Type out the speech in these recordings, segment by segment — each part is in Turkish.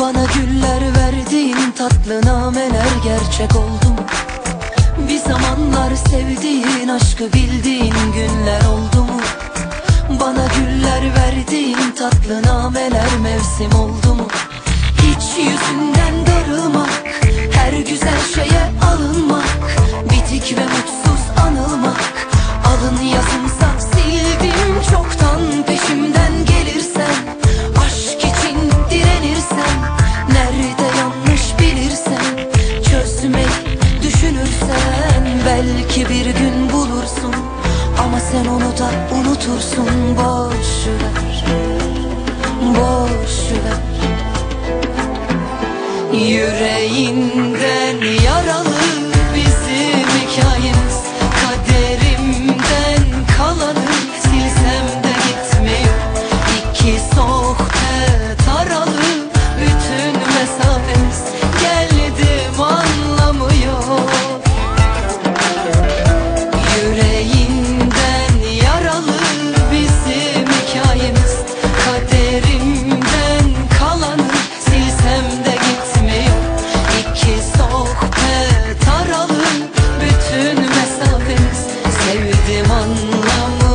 Bana güller verdiğin tatlı nameler gerçek oldu mu? Bir zamanlar sevdiğin, aşkı bildiğin günler oldu mu? Bana güller verdiğin tatlı nameler mevsim oldu mu? Hiç yüzünden darılmak, her güzel şeye alınmak, bitik ve mutsuz anılmak. Alın yazımsa sildim çoktan, peşimden gelirsen, aşk için direnirsen, nerede yanlış bilirsen, çözmeyi düşünürsen, belki bir gün bulursun. Ama sen onu da unutursun. Boş ver, boş ver. Yüreğinden yaralı bizim hikayemiz, kaderimden kalanı silsem de gitmiyor. İki sohbet aralı bütün mesafemiz, geldim anlamıyor. Yüreğinden yaralı bizim hikayemiz, kaderimden kalanı silsem de gitmiyor. İki sohbet aralı bütün mesafemiz, sevdim anlamıyor.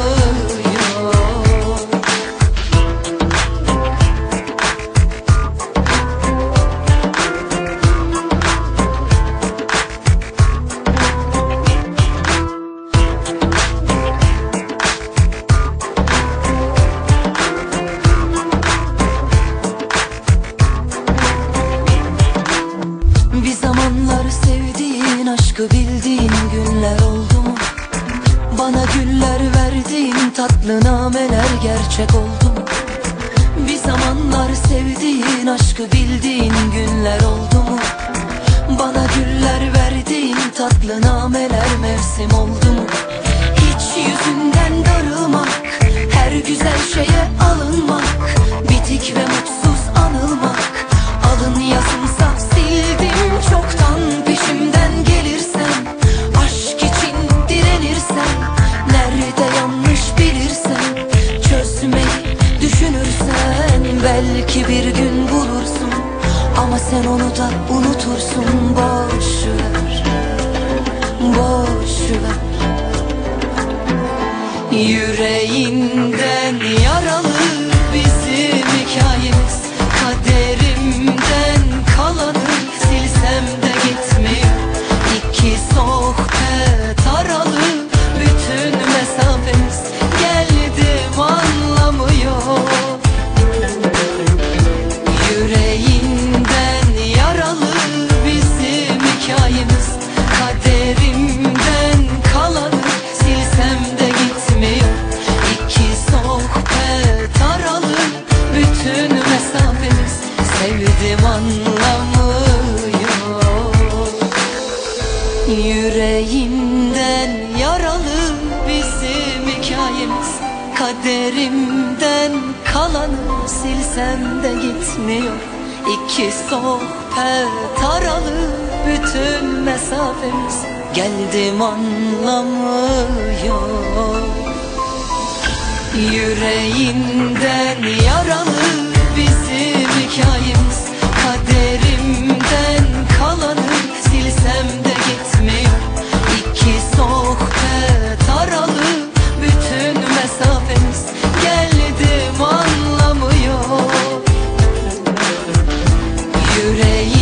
Bir zamanlar sevdiğin, aşkı bildiğin günler oldu mu? Bana güller verdiğin tatlı nameler gerçek oldu mu? Bir zamanlar sevdiğin, aşkı bildiğin günler oldu mu? Bana güller verdiğin tatlı nameler mevsim oldu mu? Hiç yüzünden darılmak, her güzel şeye alınmak, bitik ve mutsuz anılmak. Alın yazımsa sildim çoktan, peşimden gelirsen, aşk için direnirsen, nerede yanlış bilirsen, çözmeyi düşünürsen, belki bir gün bulursun. Ama sen onu da unutursun. Boş ver, boş ver. Yüreğinden yaralı bizim hikayemiz, kaderimden kalanı silsem de gitmiyor. İki sohbet aralı bütün mesafemiz, geldim anlamıyor. Yüreğinden yaralı bizim hikayemiz, kaderimden kalanı silsem de gitmiyor. İki sohbet aralı bütün mesafemiz, sevdim anlamıyor. Yüreğinden yaralı bizim hikayemiz, kaderimden kalanı silsem de gitmiyor. İki sohbet aralı bütün mesafemiz, geldim anlamıyor. Yüreğinden yaralı bizim hikayemiz, kaderimden kalanı silsem de gitmiyor. İki sohbet aralı bütün mesafemiz, geldim anlamıyor. Yüreğim